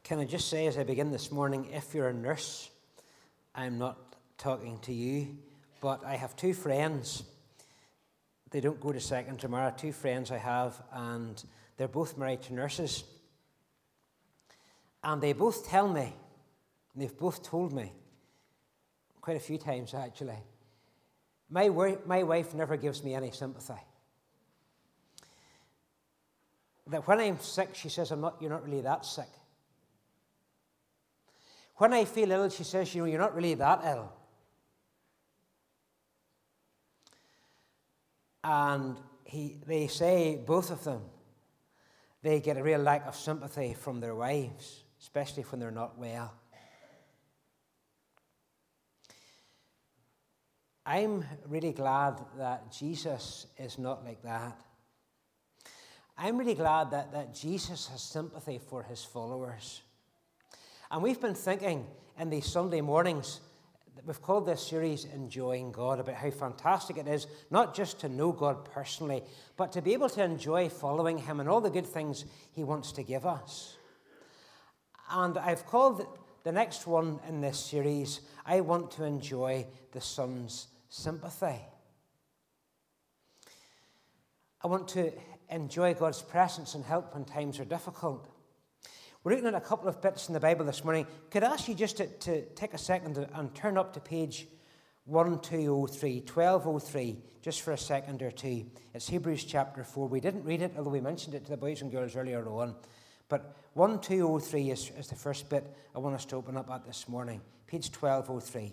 Can I just say as I begin this morning, if you're a nurse, I'm not talking to you, but I have two friends. They don't go to second tomorrow. Two friends I have, and they're both married to nurses. And they both tell me, they've both told me, quite a few times actually, my wife never gives me any sympathy. That when I'm sick, she says, you're not really that sick. When I feel ill, she says, you're not really that ill. And they say, both of them, they get a real lack of sympathy from their wives, especially when they're not well. I'm really glad that Jesus is not like that. I'm really glad that Jesus has sympathy for his followers. And we've been thinking in these Sunday mornings, we've called this series Enjoying God, about how fantastic it is not just to know God personally, but to be able to enjoy following him and all the good things he wants to give us. And I've called the next one in this series, I Want to Enjoy the Son's Sympathy. I want to enjoy God's presence and help when times are difficult. We're looking at a couple of bits in the Bible this morning. Could I ask you just to take a second and turn up to page 1203, just for a second or two. It's Hebrews chapter 4. We didn't read it, although we mentioned it to the boys and girls earlier on. But 1203 is the first bit I want us to open up at this morning. Page 1203.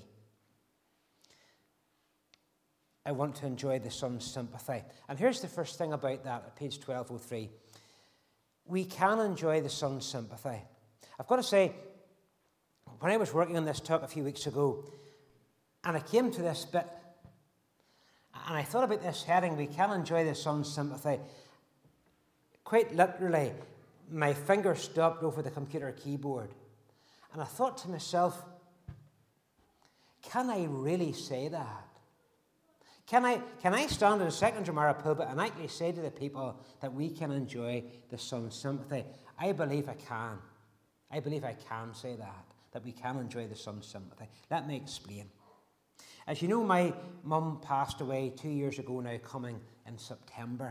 I want to enjoy the Son's sympathy. And here's the first thing about that at page 1203. We can enjoy the Son's sympathy. I've got to say, when I was working on this talk a few weeks ago, and I came to this bit, and I thought about this heading, we can enjoy the Son's sympathy, quite literally, my finger stopped over the computer keyboard. And I thought to myself, can I really say that? Can I stand in a second tomorrow pulpit and actually say to the people that we can enjoy the Son's sympathy? I believe I can. I believe I can say that we can enjoy the Son's sympathy. Let me explain. As you know, my mum passed away 2 years ago now, coming in September.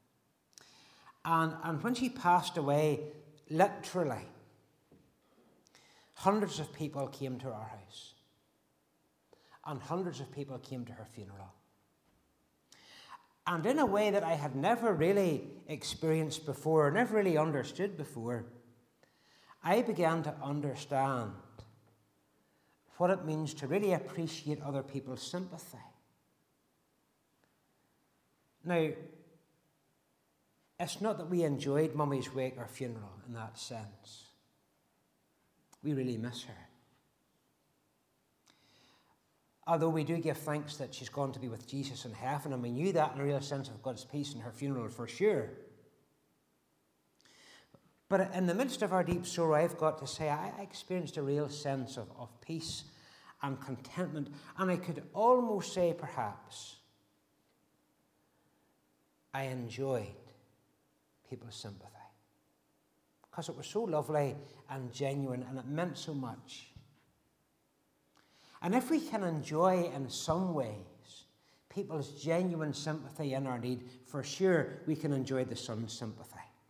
And when she passed away, literally, hundreds of people came to our house. And hundreds of people came to her funeral. And in a way that I had never really experienced before, never really understood before, I began to understand what it means to really appreciate other people's sympathy. Now, it's not that we enjoyed Mummy's wake or funeral in that sense. We really miss her. Although we do give thanks that she's gone to be with Jesus in heaven, and we knew that in a real sense of God's peace in her funeral for sure. But in the midst of our deep sorrow, I've got to say, I experienced a real sense of peace and contentment. And I could almost say, perhaps, I enjoyed people's sympathy. Because it was so lovely and genuine, and it meant so much. And if we can enjoy in some ways people's genuine sympathy in our need, for sure we can enjoy the Son's sympathy.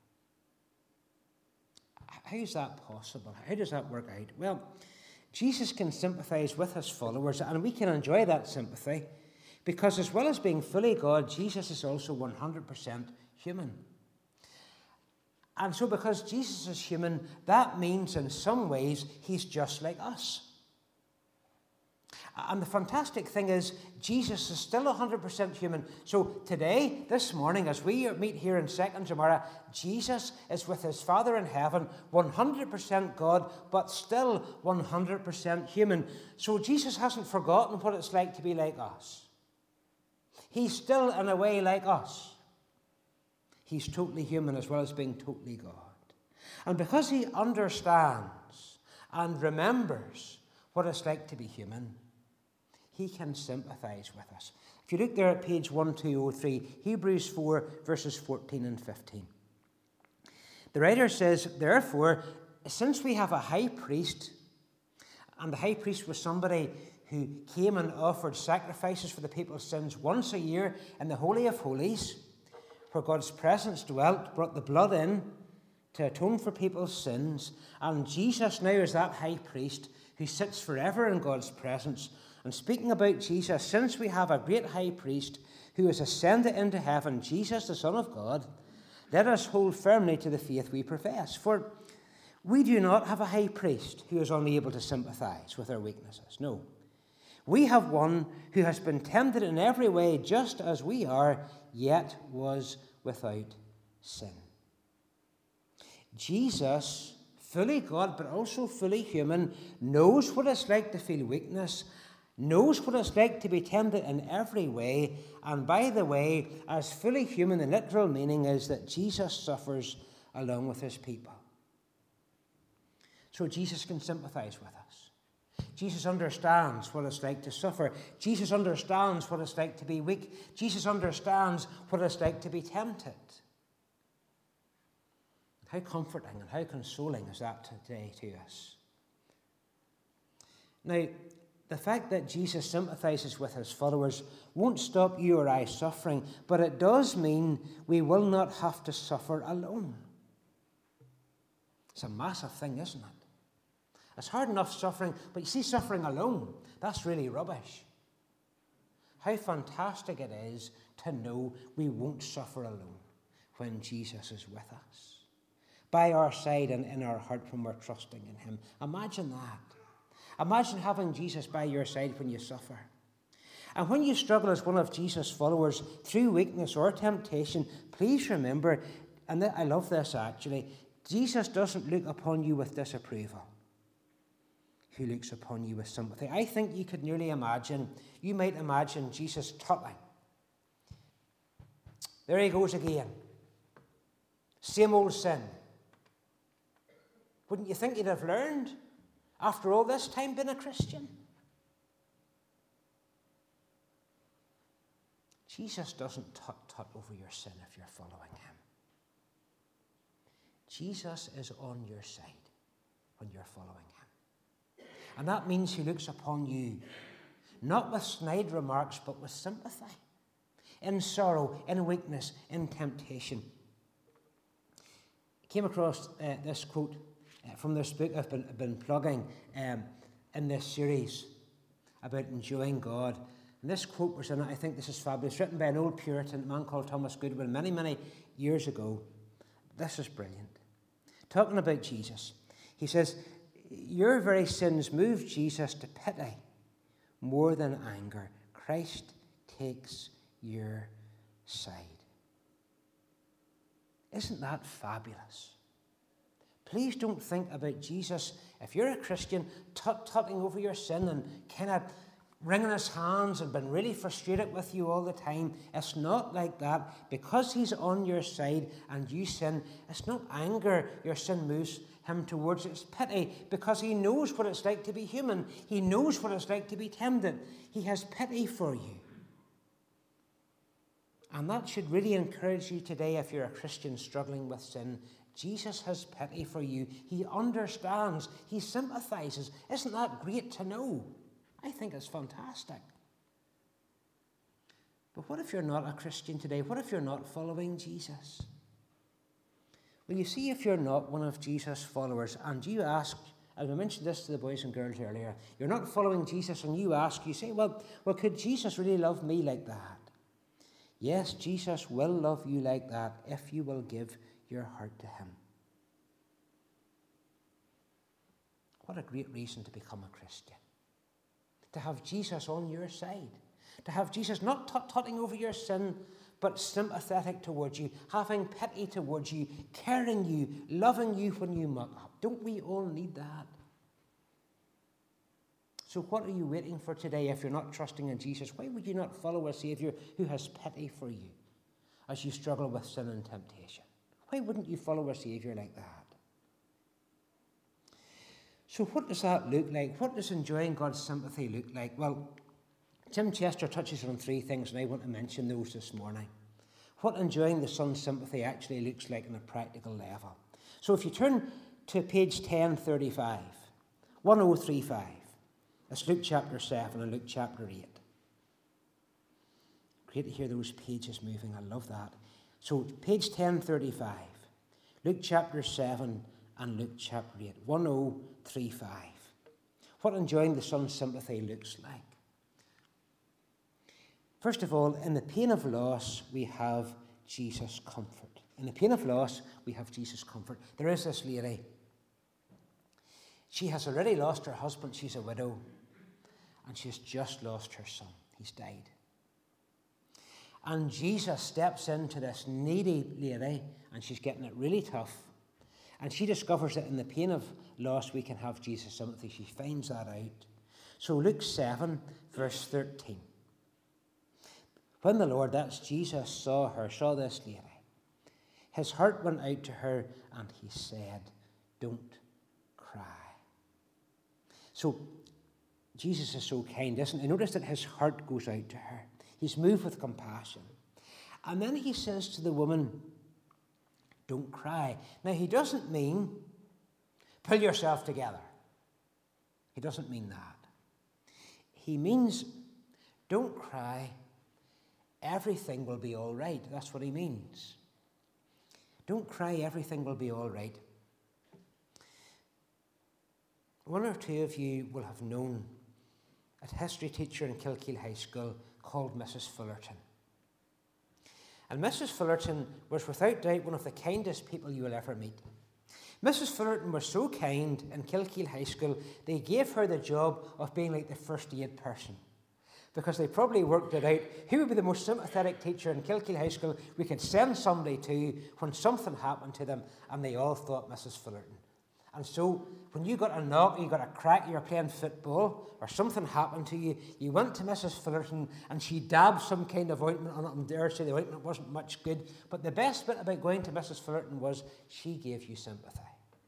How is that possible? How does that work out? Well, Jesus can sympathize with his followers, and we can enjoy that sympathy because as well as being fully God, Jesus is also 100% human. And so because Jesus is human, that means in some ways he's just like us. And the fantastic thing is, Jesus is still 100% human. So today, this morning, as we meet here in Second tomorrow, Jesus is with his Father in heaven, 100% God, but still 100% human. So Jesus hasn't forgotten what it's like to be like us. He's still, in a way, like us. He's totally human as well as being totally God. And because he understands and remembers what it's like to be human, he can sympathize with us. If you look there at page 1203, Hebrews 4, verses 14 and 15. The writer says, therefore, since we have a high priest, and the high priest was somebody who came and offered sacrifices for the people's sins once a year in the Holy of Holies, where God's presence dwelt, brought the blood in to atone for people's sins. And Jesus now is that high priest who sits forever in God's presence. And speaking about Jesus, since we have a great high priest who has ascended into heaven, Jesus, the Son of God, let us hold firmly to the faith we profess. For we do not have a high priest who is unable to sympathize with our weaknesses. No. We have one who has been tempted in every way just as we are, yet was without sin. Jesus, fully God but also fully human, knows what it's like to feel weakness, knows what it's like to be tempted in every way. And by the way, as fully human, the literal meaning is that Jesus suffers along with his people. So Jesus can sympathize with us. Jesus understands what it's like to suffer. Jesus understands what it's like to be weak. Jesus understands what it's like to be tempted. How comforting and how consoling is that today to us? Now, the fact that Jesus sympathizes with his followers won't stop you or I suffering, but it does mean we will not have to suffer alone. It's a massive thing, isn't it? It's hard enough suffering, but you see, suffering alone, that's really rubbish. How fantastic it is to know we won't suffer alone when Jesus is with us, by our side and in our heart when we're trusting in him. Imagine that. Imagine having Jesus by your side when you suffer. And when you struggle as one of Jesus' followers through weakness or temptation, please remember, and I love this actually, Jesus doesn't look upon you with disapproval. He looks upon you with sympathy. I think you could nearly imagine, you might imagine Jesus tutting. There he goes again. Same old sin. Wouldn't you think you'd have learned after all this time being a Christian? Jesus doesn't tut over your sin if you're following him. Jesus is on your side when you're following him. And that means he looks upon you, not with snide remarks, but with sympathy, in sorrow, in weakness, in temptation. I came across this quote from this book I've been plugging in this series about enjoying God. And this quote was in it. I think this is fabulous, written by an old Puritan, a man called Thomas Goodwin, many, many years ago. This is brilliant. Talking about Jesus, he says, your very sins move Jesus to pity more than anger. Christ takes your side. Isn't that fabulous? Please don't think about Jesus, if you're a Christian, tutting over your sin and kind of wringing his hands and been really frustrated with you all the time. It's not like that. Because he's on your side and you sin, it's not anger your sin moves him towards. It's pity, because he knows what it's like to be human. He knows what it's like to be tempted. He has pity for you. And that should really encourage you today if you're a Christian struggling with sin. Jesus has pity for you. He understands. He sympathizes. Isn't that great to know? I think it's fantastic. But what if you're not a Christian today? What if you're not following Jesus? Well, you see, if you're not one of Jesus' followers and you ask, as I mentioned this to the boys and girls earlier, you're not following Jesus and you ask, you say, well, could Jesus really love me like that? Yes, Jesus will love you like that if you will give your heart to him. What a great reason to become a Christian. To have Jesus on your side. To have Jesus not tutting over your sin, but sympathetic towards you, having pity towards you, caring you, loving you when you muck up. Don't we all need that? So what are you waiting for today if you're not trusting in Jesus? Why would you not follow a Saviour who has pity for you as you struggle with sin and temptation? Why wouldn't you follow a Saviour like that? So what does that look like? What does enjoying God's sympathy look like? Well, Tim Chester touches on three things, and I want to mention those this morning. What enjoying the Son's sympathy actually looks like on a practical level. So if you turn to page 1035, 1035. That's Luke chapter 7 and Luke chapter 8. Great to hear those pages moving. I love that. So, page 1035, Luke chapter 7 and Luke chapter 8, 1035. What enjoying the Son's sympathy looks like. First of all, in the pain of loss, we have Jesus' comfort. In the pain of loss, we have Jesus' comfort. There is this lady. She has already lost her husband. She's a widow. And she's just lost her son. He's died. And Jesus steps into this needy lady, and she's getting it really tough. And she discovers that in the pain of loss, we can have Jesus' sympathy. She finds that out. So Luke 7, verse 13. When the Lord, that's Jesus, saw this lady, his heart went out to her, and he said, don't cry. So Jesus is so kind, isn't he? Notice that his heart goes out to her. He's moved with compassion. And then he says to the woman, don't cry. Now, he doesn't mean pull yourself together. He doesn't mean that. He means don't cry. Everything will be all right. That's what he means. Don't cry. Everything will be all right. One or two of you will have known a history teacher in Kilkeel High School called Mrs. Fullerton. And Mrs. Fullerton was without doubt one of the kindest people you will ever meet. Mrs. Fullerton was so kind in Kilkeel High School, they gave her the job of being like the first aid person. Because they probably worked it out, who would be the most sympathetic teacher in Kilkeel High School we could send somebody to when something happened to them, and they all thought Mrs. Fullerton. And so, when you got a knock, you got a crack, you were playing football, or something happened to you, you went to Mrs. Fullerton, and she dabbed some kind of ointment on it, and dare say the ointment wasn't much good. But the best bit about going to Mrs. Fullerton was she gave you sympathy.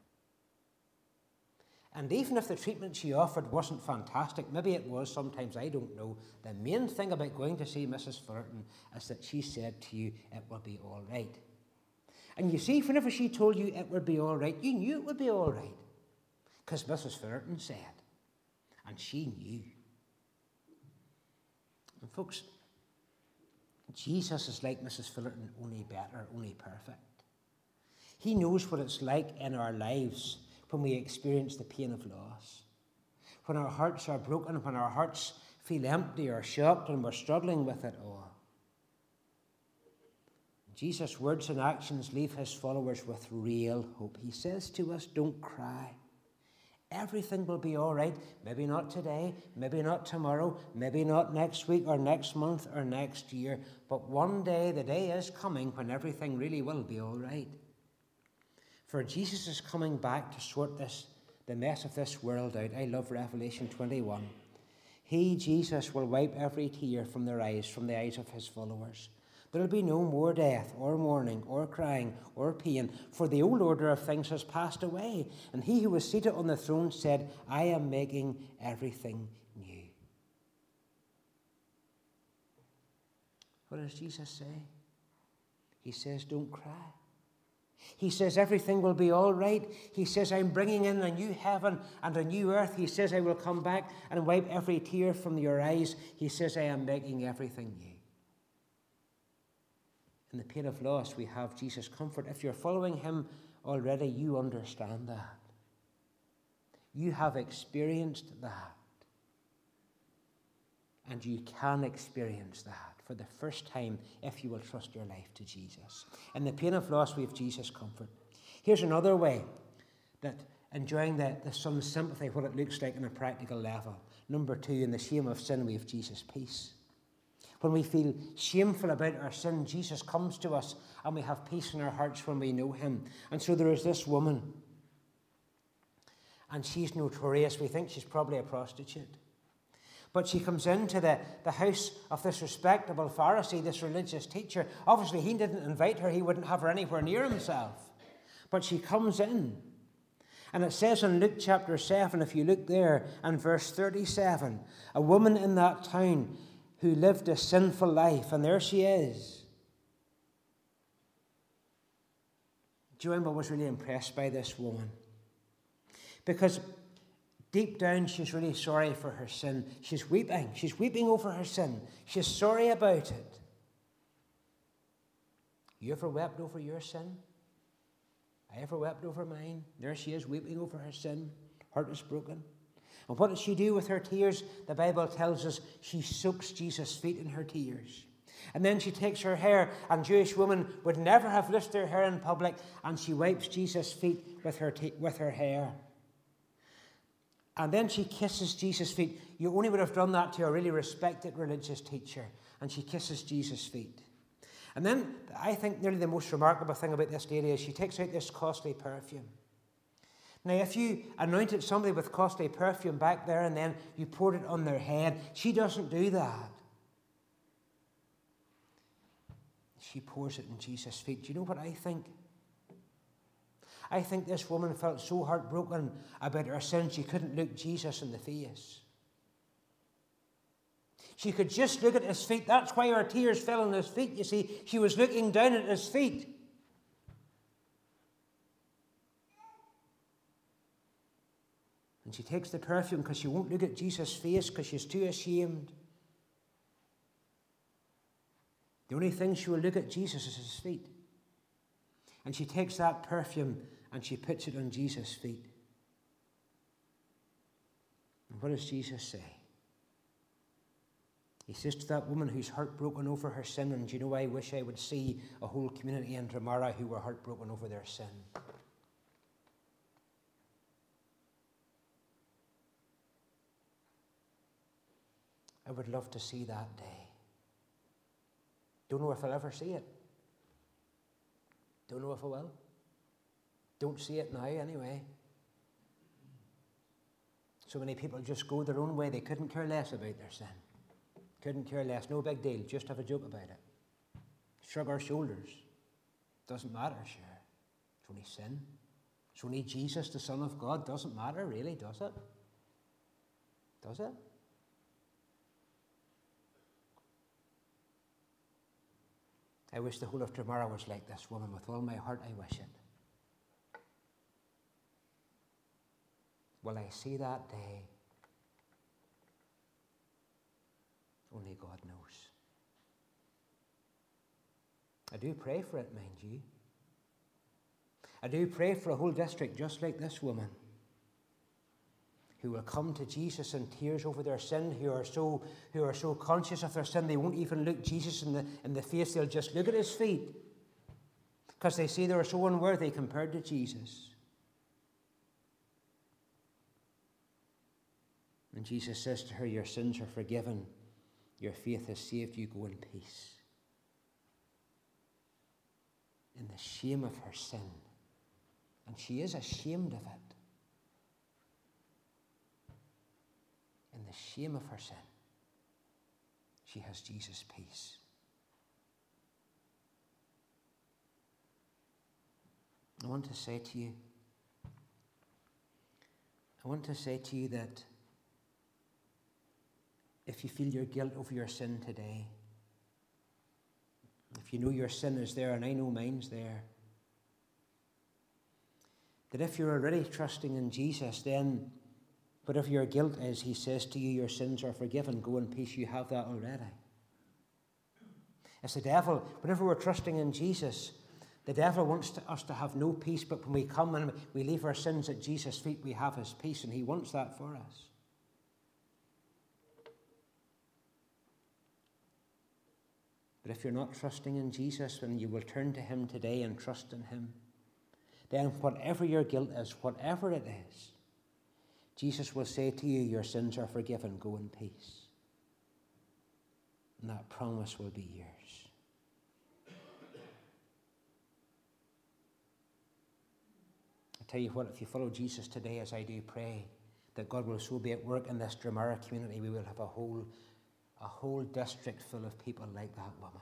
And even if the treatment she offered wasn't fantastic, maybe it was sometimes, I don't know, the main thing about going to see Mrs. Fullerton is that she said to you, it will be all right. And you see, whenever she told you it would be all right, you knew it would be all right. Because Mrs. Fullerton said, and she knew. And folks, Jesus is like Mrs. Fullerton, only better, only perfect. He knows what it's like in our lives when we experience the pain of loss, when our hearts are broken, when our hearts feel empty or shocked and we're struggling with it all. Jesus' words and actions leave his followers with real hope. He says to us, don't cry. Everything will be all right. Maybe not today, maybe not tomorrow, maybe not next week or next month or next year, but one day, the day is coming when everything really will be all right. For Jesus is coming back to sort the mess of this world out. I love Revelation 21. He, Jesus, will wipe every tear from their eyes, from the eyes of his followers. There will be no more death, or mourning, or crying, or pain, for the old order of things has passed away. And he who was seated on the throne said, I am making everything new. What does Jesus say? He says, don't cry. He says everything will be all right. He says, I'm bringing in a new heaven and a new earth. He says, I will come back and wipe every tear from your eyes. He says, I am making everything new. In the pain of loss, we have Jesus' comfort. If you're following him already, you understand that. You have experienced that. And you can experience that for the first time if you will trust your life to Jesus. In the pain of loss, we have Jesus' comfort. Here's another way that enjoying the Son's sympathy, what it looks like on a practical level. Number 2, in the shame of sin, we have Jesus' peace. When we feel shameful about our sin, Jesus comes to us and we have peace in our hearts when we know him. And so there is this woman, and she's notorious. We think she's probably a prostitute. But she comes into the house of this respectable Pharisee, this religious teacher. Obviously, he didn't invite her. He wouldn't have her anywhere near himself. But she comes in. And it says in Luke chapter 7, if you look there, and verse 37, a woman in that town who lived a sinful life, and there she is. Joanne was really impressed by this woman. Because deep down, she's really sorry for her sin. She's weeping. She's weeping over her sin. She's sorry about it. You ever wept over your sin? I ever wept over mine? There she is, weeping over her sin. Heart is broken. And what does she do with her tears? The Bible tells us she soaks Jesus' feet in her tears. And then she takes her hair, and Jewish women would never have lifted their hair in public, and she wipes Jesus' feet with her hair. And then she kisses Jesus' feet. You only would have done that to a really respected religious teacher. And she kisses Jesus' feet. And then I think nearly the most remarkable thing about this lady is she takes out this costly perfume. Now, if you anointed somebody with costly perfume back there and then you poured it on their head, she doesn't do that. She pours it in Jesus' feet. Do you know what I think? I think this woman felt so heartbroken about her sin she couldn't look Jesus in the face. She could just look at his feet. That's why her tears fell on his feet, you see. She was looking down at his feet. And she takes the perfume because she won't look at Jesus' face because she's too ashamed. The only thing she will look at Jesus is his feet. And she takes that perfume and she puts it on Jesus' feet. And what does Jesus say? He says to that woman who's heartbroken over her sin, and you know, I wish I would see a whole community in Dromara who were heartbroken over their sin. I would love to see that day. Don't know if I'll ever see it. Don't know if I will. Don't see it now anyway. So many people just go their own way. They couldn't care less about their sin. Couldn't care less. No big deal. Just have a joke about it. Shrug our shoulders. Doesn't matter, sure. It's only sin. It's only Jesus, the Son of God. Doesn't matter, really, does it? Does it? I wish the whole of Dromara was like this woman. With all my heart, I wish it. Will I see that day? Only God knows. I do pray for it, mind you. I do pray for a whole district just like this woman, who will come to Jesus in tears over their sin, who are so conscious of their sin they won't even look Jesus in the face. They'll just look at his feet because they see they're so unworthy compared to Jesus. And Jesus says to her, your sins are forgiven. Your faith has saved you. Go in peace. In the shame of her sin. And she is ashamed of it. In the shame of her sin, she has Jesus' peace. I want to say to you that if you feel your guilt over your sin today, if you know your sin is there, and I know mine's there, that if you're already trusting in Jesus, then whatever your guilt is, he says to you, your sins are forgiven. Go in peace. You have that already. It's the devil. Whenever we're trusting in Jesus, the devil wants us to have no peace, but when we come and we leave our sins at Jesus' feet, we have his peace, and he wants that for us. But if you're not trusting in Jesus, when you will turn to him today and trust in him, then whatever your guilt is, whatever it is, Jesus will say to you, your sins are forgiven, go in peace. And that promise will be yours. I tell you what, if you follow Jesus today, as I do, pray that God will so be at work in this Dromara community, we will have a whole district full of people like that woman.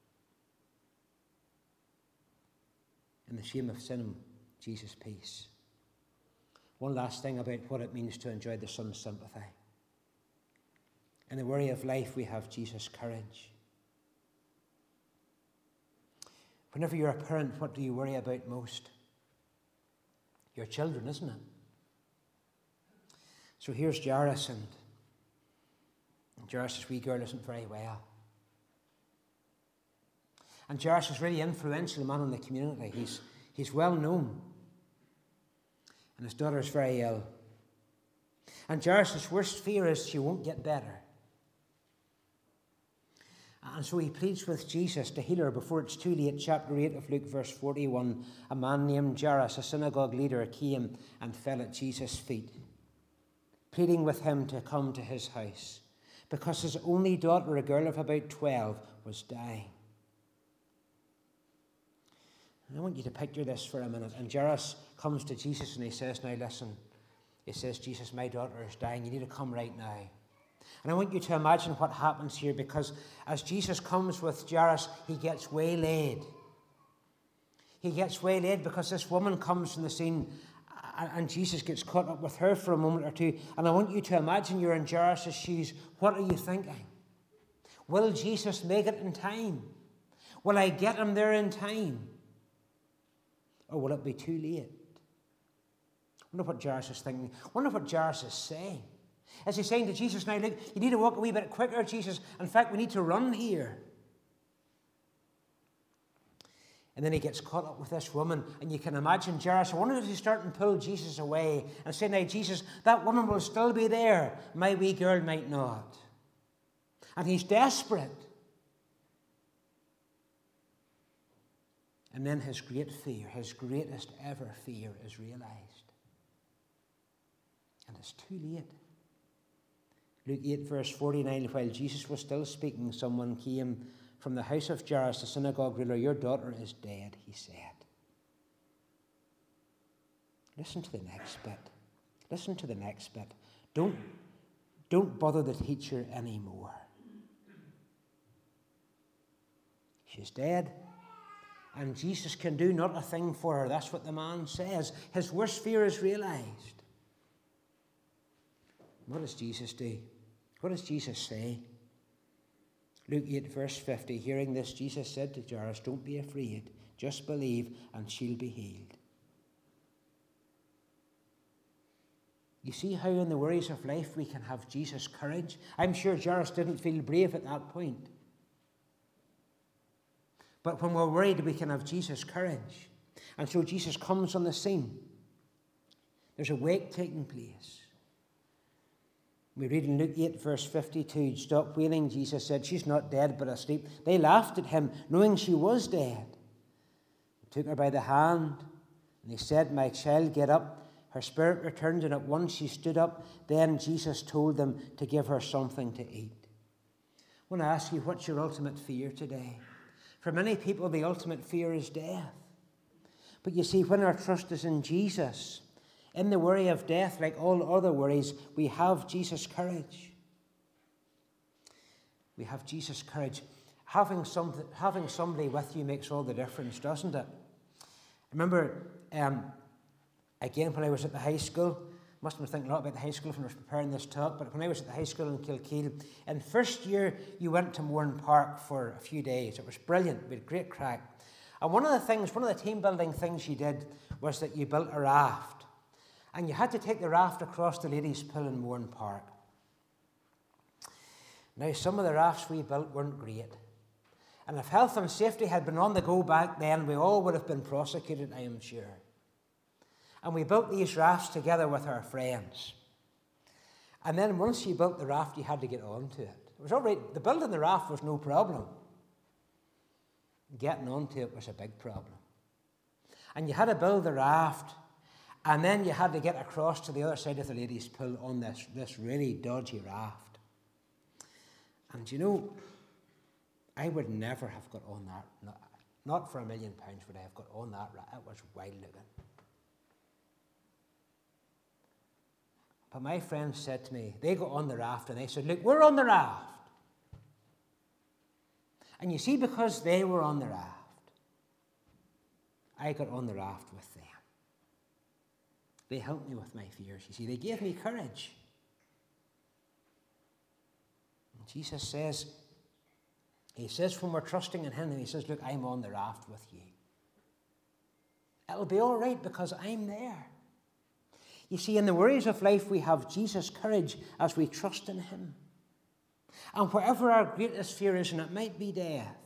In the shame of sin, Jesus' peace. One last thing about what it means to enjoy the Son's sympathy. In the worry of life, we have Jesus' courage. Whenever you're a parent, what do you worry about most? Your children, isn't it? So here's Jairus, and Jairus' wee girl isn't very well. And Jairus is really influential man in the community. He's well known. And his daughter is very ill. And Jairus' worst fear is she won't get better. And so he pleads with Jesus to heal her before it's too late. Chapter 8 of Luke, verse 41. A man named Jairus, a synagogue leader, came and fell at Jesus' feet, pleading with him to come to his house, because his only daughter, a girl of about 12, was dying. And I want you to picture this for a minute. And Jairus comes to Jesus and he says, now listen, he says, Jesus, my daughter is dying. You need to come right now. And I want you to imagine what happens here, because as Jesus comes with Jairus, he gets waylaid. He gets waylaid because this woman comes from the scene, and Jesus gets caught up with her for a moment or two. And I want you to imagine you're in Jairus' shoes. What are you thinking? Will Jesus make it in time? Will I get him there in time? Or will it be too late? I wonder what Jairus is thinking. I wonder what Jairus is saying. Is he saying to Jesus, now look, you need to walk a wee bit quicker, Jesus. In fact, we need to run here. And then he gets caught up with this woman, and you can imagine Jairus, I wonder if he's starting to pull Jesus away and say, now Jesus, that woman will still be there. My wee girl might not. And he's desperate. And then his great fear, his greatest ever fear, is realized. And it's too late. Luke 8, verse 49, while Jesus was still speaking, someone came from the house of Jairus, the synagogue ruler. Your daughter is dead, he said. Listen to the next bit. Listen to the next bit. Don't bother the teacher anymore. She's dead. And Jesus can do not a thing for her. That's what the man says. His worst fear is realized. What does Jesus do? What does Jesus say? Luke 8, verse 50. Hearing this, Jesus said to Jairus, don't be afraid. Just believe and she'll be healed. You see how in the worries of life we can have Jesus' courage? I'm sure Jairus didn't feel brave at that point. But when we're worried, we can have Jesus' courage. And so Jesus comes on the scene. There's a wake taking place. We read in Luke 8, verse 52, stop wailing, Jesus said, she's not dead but asleep. They laughed at him, knowing she was dead. They took her by the hand, and they said, my child, get up. Her spirit returned, and at once she stood up. Then Jesus told them to give her something to eat. I want to ask you, what's your ultimate fear today? For many people, the ultimate fear is death. But you see, when our trust is in Jesus, in the worry of death, like all other worries, we have Jesus' courage. We have Jesus' courage. Having somebody with you makes all the difference, doesn't it? I remember, again, when I was at the high school, must have been thinking a lot about the high school when I was preparing this talk, but when I was at the high school in Kilkeel, in first year, you went to Mourne Park for a few days. It was brilliant. We had great crack. And one of the team building things you did was that you built a raft. And you had to take the raft across the ladies' pool in Mourne Park. Now, some of the rafts we built weren't great. And if health and safety had been on the go back then, we all would have been prosecuted, I am sure. And we built these rafts together with our friends. And then once you built the raft, you had to get onto it. It was all right. The building the raft was no problem. Getting onto it was a big problem. And you had to build the raft, and then you had to get across to the other side of the ladies' pool on this really dodgy raft. And you know, I would never have got on that. Not for £1 million would I have got on that raft. It was wild looking. But my friends said to me, they got on the raft and they said, look, we're on the raft. And you see, because they were on the raft, I got on the raft with them. They helped me with my fears, you see. They gave me courage. And Jesus says, he says when we're trusting in him, he says, look, I'm on the raft with you. It'll be all right because I'm there. You see, in the worries of life, we have Jesus' courage as we trust in him. And wherever our greatest fear is, and it might be death,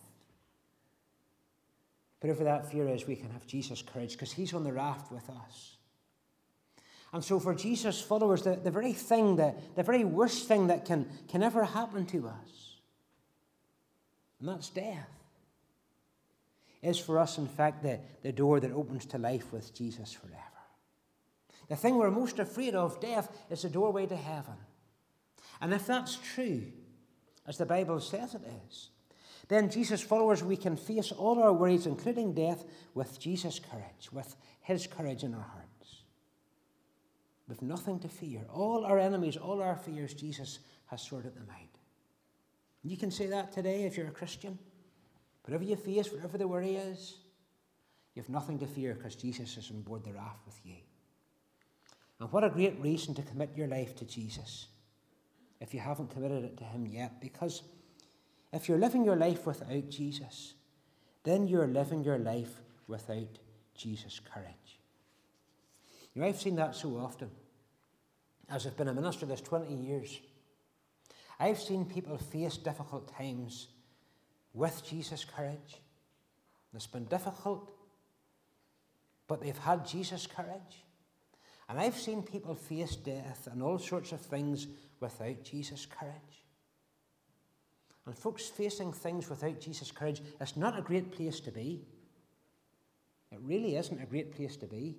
whatever that fear is, we can have Jesus' courage because he's on the raft with us. And so for Jesus' followers, the very thing, the very worst thing that can ever happen to us, and that's death, is for us, in fact, the door that opens to life with Jesus forever. The thing we're most afraid of, death, is the doorway to heaven. And if that's true, as the Bible says it is, then Jesus' followers, we can face all our worries, including death, with Jesus' courage, with his courage in our hearts. We've nothing to fear. All our enemies, all our fears, Jesus has sorted them out. You can say that today if you're a Christian. Whatever you face, whatever the worry is, you have nothing to fear because Jesus is on board the raft with you. And what a great reason to commit your life to Jesus if you haven't committed it to him yet. Because if you're living your life without Jesus, then you're living your life without Jesus' courage. You know, I've seen that so often. As I've been a minister this 20 years, I've seen people face difficult times with Jesus' courage. It's been difficult, but they've had Jesus' courage. And I've seen people face death and all sorts of things without Jesus' courage. And folks, facing things without Jesus' courage is not a great place to be. It really isn't a great place to be.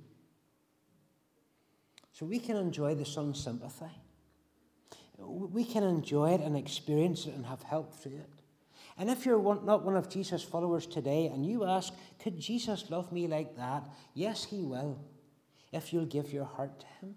So we can enjoy the Son's sympathy. We can enjoy it and experience it and have help through it. And if you're not one of Jesus' followers today and you ask, could Jesus love me like that? Yes, he will, if you'll give your heart to him.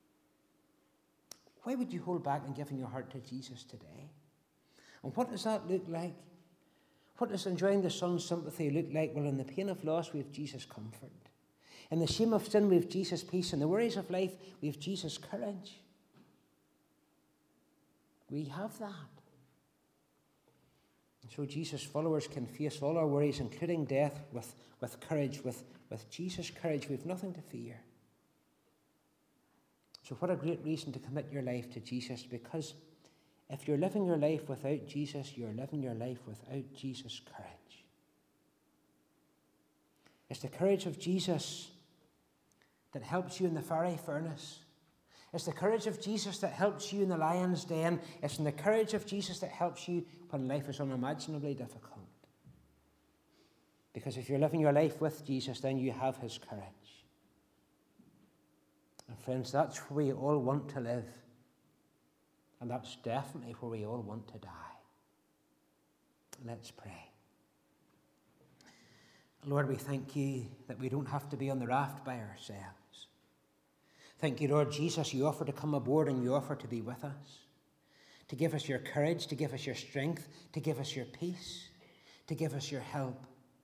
Why would you hold back on giving your heart to Jesus today? And what does that look like? What does enjoying the Son's sympathy look like? Well, in the pain of loss, we have Jesus' comfort. In the shame of sin, we have Jesus' peace. In the worries of life, we have Jesus' courage. We have that. And so Jesus' followers can face all our worries, including death, with courage. With Jesus' courage, we have nothing to fear. So what a great reason to commit your life to Jesus, because if you're living your life without Jesus, you're living your life without Jesus' courage. It's the courage of Jesus that helps you in the fiery furnace. It's the courage of Jesus that helps you in the lion's den. It's the courage of Jesus that helps you when life is unimaginably difficult. Because if you're living your life with Jesus, then you have his courage. And friends, that's where we all want to live. And that's definitely where we all want to die. Let's pray. Lord, we thank you that we don't have to be on the raft by ourselves. Thank you, Lord Jesus, you offer to come aboard and you offer to be with us, to give us your courage, to give us your strength, to give us your peace, to give us your help.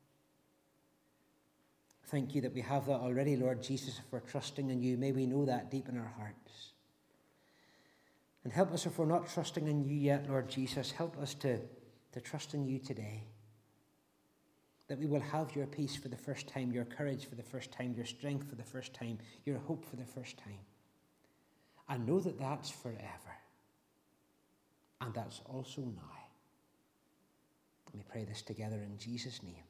Thank you that we have that already, Lord Jesus, if we're trusting in you. May we know that deep in our hearts. And help us if we're not trusting in you yet, Lord Jesus. Help us to trust in you today. That we will have your peace for the first time, your courage for the first time, your strength for the first time, your hope for the first time. And know that that's forever. And that's also now. We pray this together in Jesus' name.